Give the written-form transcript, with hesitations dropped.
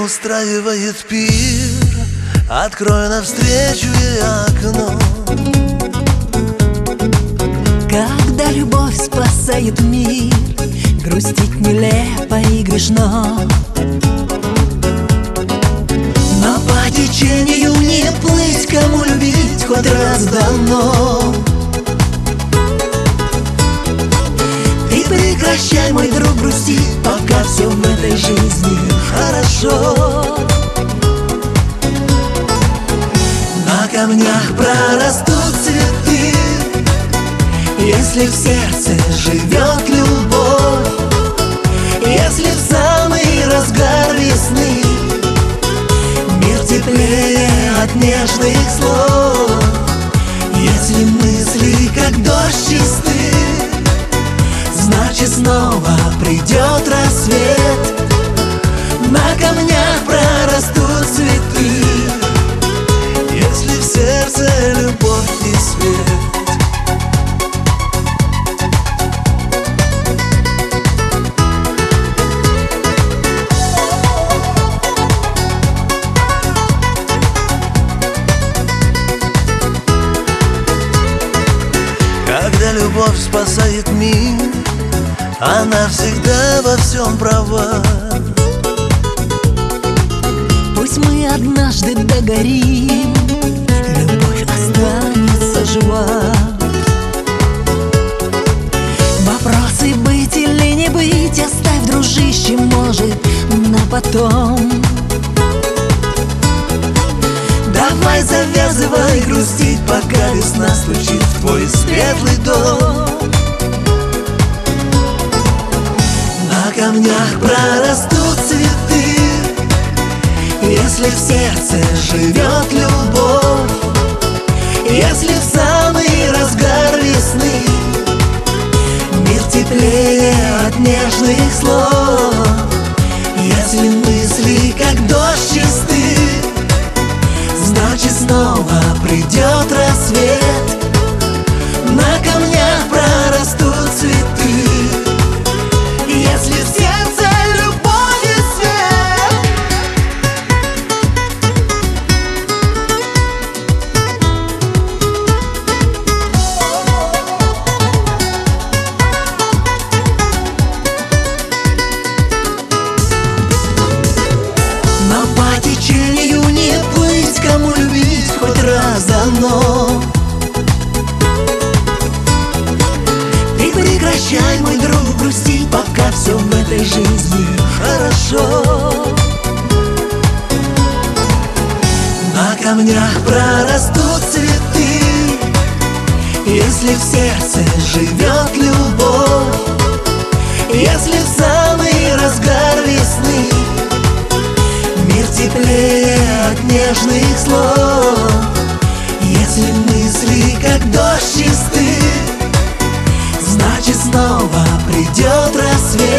устраивает пир, открой навстречу ей окно. Когда любовь спасает мир, грустить нелепо и грешно. Но по течению не плыть, кому любить хоть раз дано. Ты прекращай, мой друг, грустить, пока все в этой жизни хорошо. На камнях прорастут цветы, если в сердце живет любовь, если в самый разгар весны мир теплее от нежных слов, если мысли как дождь чисты, значит снова придет рассвет. На камнях прорастут цветы, если в сердце любовь и свет. Когда любовь спасает мир, она всегда во всем права. Пусть мы однажды догорим, любовь останется жива. Вопросы быть или не быть оставь, дружище, может, на потом. Давай завязывай грустить, пока весна стучит в твой светлый дом. На камнях прорастут цветы, если в сердце живет любовь, если в самый разгар весны мир теплее от нежных слов, если мысли как дождь чисты, значит снова придет рассвет. На камнях прорастут цветы, если в сердце любовь и свет. Но по течению не плыть, кому любить хоть раз дано. Ты прекращай, мой друг, грустить, пока все в этой жизни хорошо. На камнях прорастут цветы, если в сердце живет любовь, если в самый разгар весны мир теплее от нежных слов, если мысли как дождь чисты, значит снова придет рассвет.